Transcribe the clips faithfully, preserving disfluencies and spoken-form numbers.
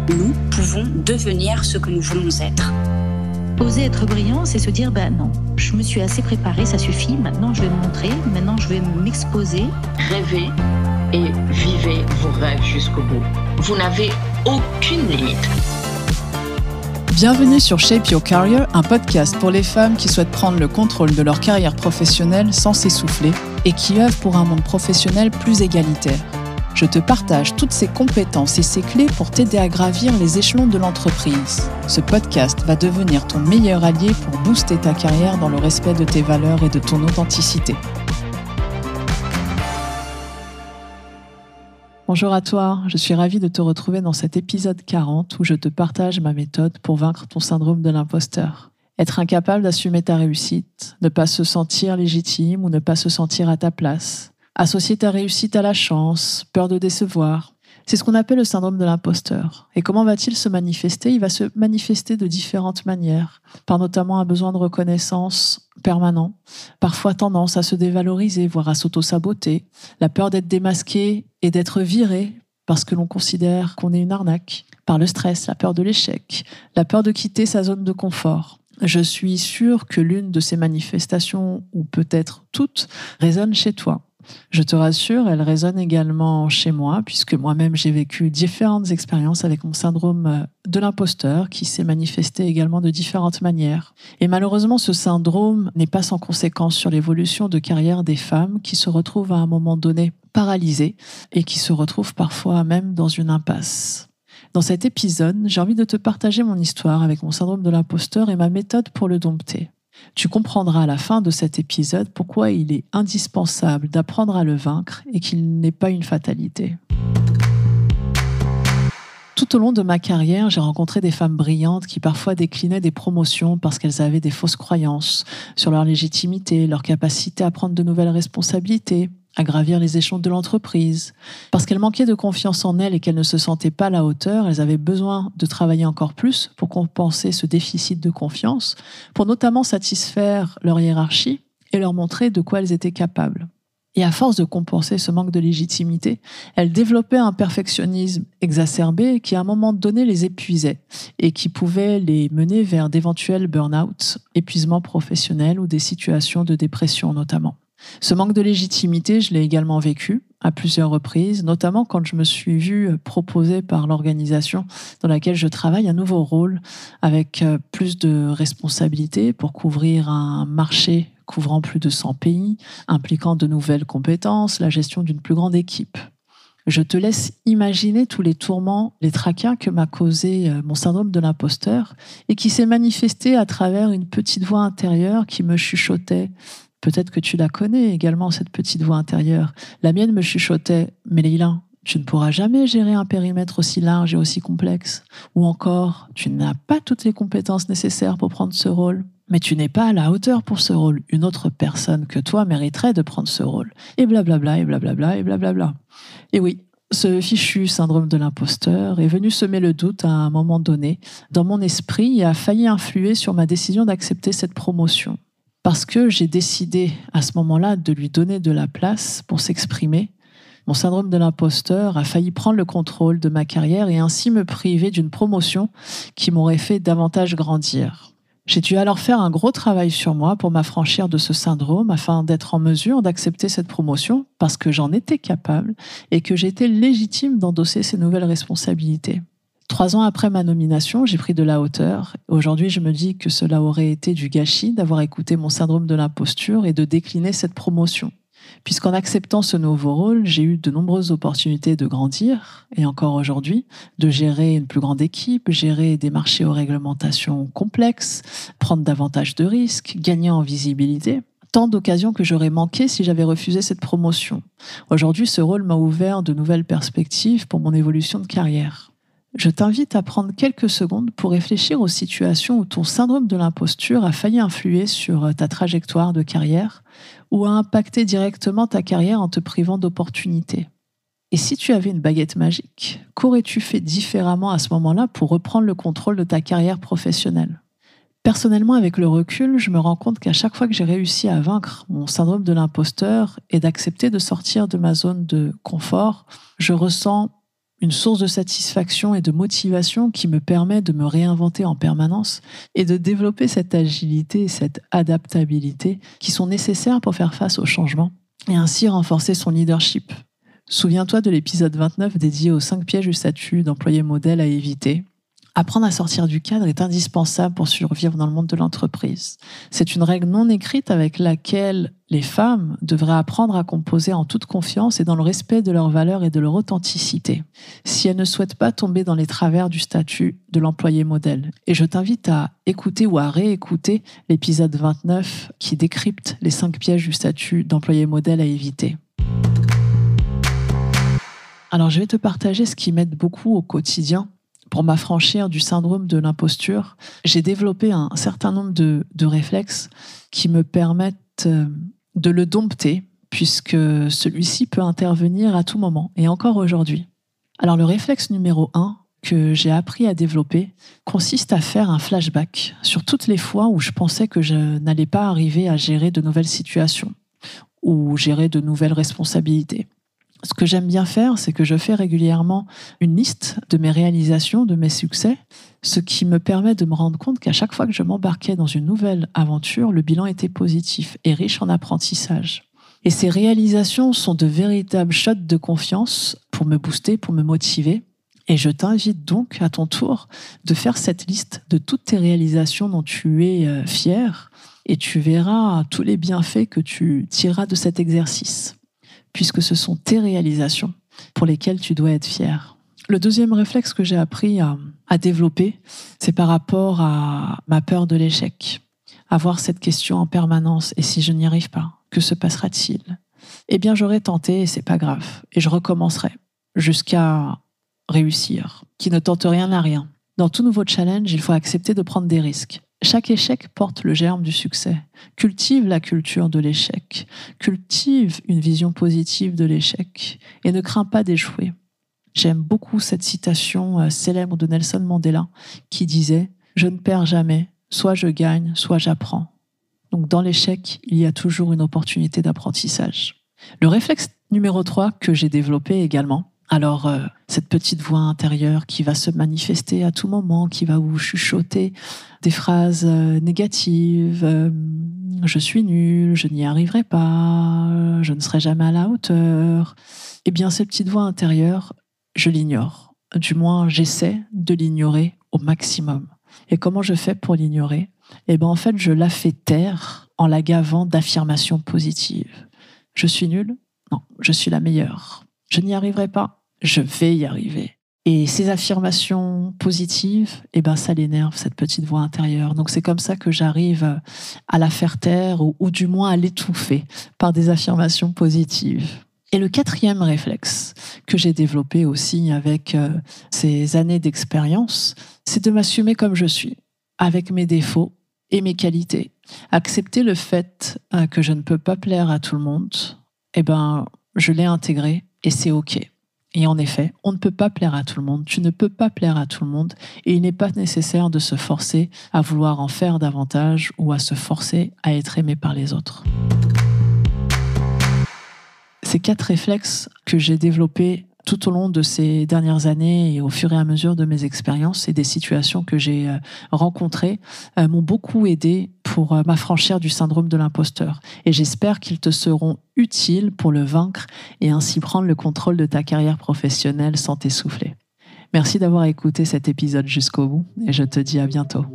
nous pouvons devenir ce que nous voulons être. Oser être brillant, c'est se dire, ben non, je me suis assez préparée, ça suffit, maintenant je vais me montrer, maintenant je vais m'exposer. Rêvez et vivez vos rêves jusqu'au bout. Vous n'avez aucune limite. Bienvenue sur Shape Your Career, un podcast pour les femmes qui souhaitent prendre le contrôle de leur carrière professionnelle sans s'essouffler et qui œuvrent pour un monde professionnel plus égalitaire. Je te partage toutes ces compétences et ces clés pour t'aider à gravir les échelons de l'entreprise. Ce podcast va devenir ton meilleur allié pour booster ta carrière dans le respect de tes valeurs et de ton authenticité. Bonjour à toi, je suis ravie de te retrouver dans cet épisode quarante où je te partage ma méthode pour vaincre ton syndrome de l'imposteur. Être incapable d'assumer ta réussite, ne pas se sentir légitime ou ne pas se sentir à ta place. Associer ta réussite à la chance, peur de décevoir. C'est ce qu'on appelle le syndrome de l'imposteur. Et comment va-t-il se manifester ? Il va se manifester de différentes manières, par notamment un besoin de reconnaissance permanent, parfois tendance à se dévaloriser, voire à s'auto-saboter, la peur d'être démasqué et d'être viré parce que l'on considère qu'on est une arnaque, par le stress, la peur de l'échec, la peur de quitter sa zone de confort. Je suis sûre que l'une de ces manifestations, ou peut-être toutes, résonne chez toi. Je te rassure, elle résonne également chez moi, puisque moi-même j'ai vécu différentes expériences avec mon syndrome de l'imposteur qui s'est manifesté également de différentes manières. Et malheureusement, ce syndrome n'est pas sans conséquence sur l'évolution de carrière des femmes qui se retrouvent à un moment donné paralysées et qui se retrouvent parfois même dans une impasse. Dans cet épisode, j'ai envie de te partager mon histoire avec mon syndrome de l'imposteur et ma méthode pour le dompter. Tu comprendras à la fin de cet épisode pourquoi il est indispensable d'apprendre à le vaincre et qu'il n'est pas une fatalité. Tout au long de ma carrière, j'ai rencontré des femmes brillantes qui parfois déclinaient des promotions parce qu'elles avaient des fausses croyances sur leur légitimité, leur capacité à prendre de nouvelles responsabilités, à gravir les échelons de l'entreprise. Parce qu'elles manquaient de confiance en elles et qu'elles ne se sentaient pas à la hauteur, elles avaient besoin de travailler encore plus pour compenser ce déficit de confiance, pour notamment satisfaire leur hiérarchie et leur montrer de quoi elles étaient capables. Et à force de compenser ce manque de légitimité, elles développaient un perfectionnisme exacerbé qui à un moment donné les épuisait et qui pouvait les mener vers d'éventuels burn-out, épuisements professionnels ou des situations de dépression notamment. Ce manque de légitimité, je l'ai également vécu à plusieurs reprises, notamment quand je me suis vue proposer par l'organisation dans laquelle je travaille un nouveau rôle avec plus de responsabilités pour couvrir un marché couvrant plus de cent pays, impliquant de nouvelles compétences, la gestion d'une plus grande équipe. Je te laisse imaginer tous les tourments, les tracas que m'a causé mon syndrome de l'imposteur et qui s'est manifesté à travers une petite voix intérieure qui me chuchotait. Peut-être que tu la connais également, cette petite voix intérieure. La mienne me chuchotait « Mais Leïla, tu ne pourras jamais gérer un périmètre aussi large et aussi complexe. » Ou encore « Tu n'as pas toutes les compétences nécessaires pour prendre ce rôle. Mais tu n'es pas à la hauteur pour ce rôle. Une autre personne que toi mériterait de prendre ce rôle. » Et blablabla, et blablabla, et blablabla. Et oui, ce fichu syndrome de l'imposteur est venu semer le doute à un moment donné dans mon esprit et a failli influer sur ma décision d'accepter cette promotion. Parce que j'ai décidé à ce moment-là de lui donner de la place pour s'exprimer, mon syndrome de l'imposteur a failli prendre le contrôle de ma carrière et ainsi me priver d'une promotion qui m'aurait fait davantage grandir. J'ai dû alors faire un gros travail sur moi pour m'affranchir de ce syndrome afin d'être en mesure d'accepter cette promotion parce que j'en étais capable et que j'étais légitime d'endosser ces nouvelles responsabilités. Trois ans après ma nomination, j'ai pris de la hauteur. Aujourd'hui, je me dis que cela aurait été du gâchis d'avoir écouté mon syndrome de l'imposture et de décliner cette promotion. Puisqu'en acceptant ce nouveau rôle, j'ai eu de nombreuses opportunités de grandir, et encore aujourd'hui, de gérer une plus grande équipe, gérer des marchés aux réglementations complexes, prendre davantage de risques, gagner en visibilité. Tant d'occasions que j'aurais manquées si j'avais refusé cette promotion. Aujourd'hui, ce rôle m'a ouvert de nouvelles perspectives pour mon évolution de carrière. Je t'invite à prendre quelques secondes pour réfléchir aux situations où ton syndrome de l'imposture a failli influer sur ta trajectoire de carrière ou a impacté directement ta carrière en te privant d'opportunités. Et si tu avais une baguette magique, qu'aurais-tu fait différemment à ce moment-là pour reprendre le contrôle de ta carrière professionnelle ? Personnellement, avec le recul, je me rends compte qu'à chaque fois que j'ai réussi à vaincre mon syndrome de l'imposteur et d'accepter de sortir de ma zone de confort, je ressens une source de satisfaction et de motivation qui me permet de me réinventer en permanence et de développer cette agilité et cette adaptabilité qui sont nécessaires pour faire face au changement et ainsi renforcer son leadership. Souviens-toi de l'épisode vingt-neuf dédié aux cinq pièges du statut d'employé modèle à éviter. Apprendre à sortir du cadre est indispensable pour survivre dans le monde de l'entreprise. C'est une règle non écrite avec laquelle les femmes devraient apprendre à composer en toute confiance et dans le respect de leurs valeurs et de leur authenticité, si elles ne souhaitent pas tomber dans les travers du statut de l'employé modèle. Et je t'invite à écouter ou à réécouter l'épisode vingt-neuf qui décrypte les cinq pièges du statut d'employé modèle à éviter. Alors, je vais te partager ce qui m'aide beaucoup au quotidien pour m'affranchir du syndrome de l'imposture. J'ai développé un certain nombre de, de réflexes qui me permettent de le dompter, puisque celui-ci peut intervenir à tout moment, et encore aujourd'hui. Alors, le réflexe numéro un que j'ai appris à développer consiste à faire un flashback sur toutes les fois où je pensais que je n'allais pas arriver à gérer de nouvelles situations ou gérer de nouvelles responsabilités. Ce que j'aime bien faire, c'est que je fais régulièrement une liste de mes réalisations, de mes succès, ce qui me permet de me rendre compte qu'à chaque fois que je m'embarquais dans une nouvelle aventure, le bilan était positif et riche en apprentissage. Et ces réalisations sont de véritables shots de confiance pour me booster, pour me motiver. Et je t'invite donc à ton tour de faire cette liste de toutes tes réalisations dont tu es fier et tu verras tous les bienfaits que tu tireras de cet exercice, puisque ce sont tes réalisations pour lesquelles tu dois être fier. Le deuxième réflexe que j'ai appris à, à développer, c'est par rapport à ma peur de l'échec. Avoir cette question en permanence, et si je n'y arrive pas, que se passera-t-il ? Eh bien, j'aurais tenté et c'est pas grave, et je recommencerai jusqu'à réussir. Qui ne tente rien n'a rien. Dans tout nouveau challenge, il faut accepter de prendre des risques. Chaque échec porte le germe du succès. Cultive la culture de l'échec. Cultive une vision positive de l'échec et ne crains pas d'échouer. J'aime beaucoup cette citation célèbre de Nelson Mandela qui disait « Je ne perds jamais, soit je gagne, soit j'apprends ». Donc dans l'échec, il y a toujours une opportunité d'apprentissage. Le réflexe numéro trois que j'ai développé également, alors, euh, cette petite voix intérieure qui va se manifester à tout moment, qui va vous chuchoter des phrases euh, négatives, euh, « je suis nul, je n'y arriverai pas, je ne serai jamais à la hauteur ». Eh bien, cette petite voix intérieure, je l'ignore. Du moins, j'essaie de l'ignorer au maximum. Et comment je fais pour l'ignorer ? Eh bien, en fait, je la fais taire en la gavant d'affirmations positives. Je suis nul ? Non, je suis la meilleure. Je n'y arriverai pas, je vais y arriver. Et ces affirmations positives, eh ben, ça l'énerve, cette petite voix intérieure. Donc c'est comme ça que j'arrive à la faire taire ou, ou du moins à l'étouffer par des affirmations positives. Et le quatrième réflexe que j'ai développé aussi avec euh, ces années d'expérience, c'est de m'assumer comme je suis, avec mes défauts et mes qualités. Accepter le fait euh, que je ne peux pas plaire à tout le monde, eh ben, je l'ai intégré. Et c'est OK. Et en effet, on ne peut pas plaire à tout le monde. Tu ne peux pas plaire à tout le monde. Et il n'est pas nécessaire de se forcer à vouloir en faire davantage ou à se forcer à être aimé par les autres. Ces quatre réflexes que j'ai développés tout au long de ces dernières années et au fur et à mesure de mes expériences et des situations que j'ai rencontrées euh, m'ont beaucoup aidé pour euh, m'affranchir du syndrome de l'imposteur. Et j'espère qu'ils te seront utiles pour le vaincre et ainsi prendre le contrôle de ta carrière professionnelle sans t'essouffler. Merci d'avoir écouté cet épisode jusqu'au bout et je te dis à bientôt.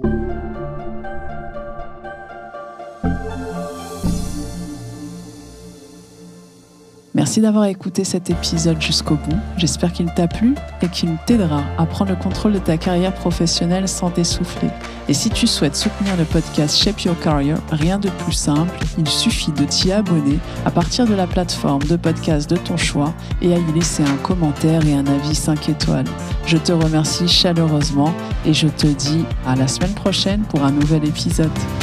Merci d'avoir écouté cet épisode jusqu'au bout. J'espère qu'il t'a plu et qu'il t'aidera à prendre le contrôle de ta carrière professionnelle sans t'essouffler. Et si tu souhaites soutenir le podcast Shape Your Career, rien de plus simple, il suffit de t'y abonner à partir de la plateforme de podcast de ton choix et à y laisser un commentaire et un avis cinq étoiles. Je te remercie chaleureusement et je te dis à la semaine prochaine pour un nouvel épisode.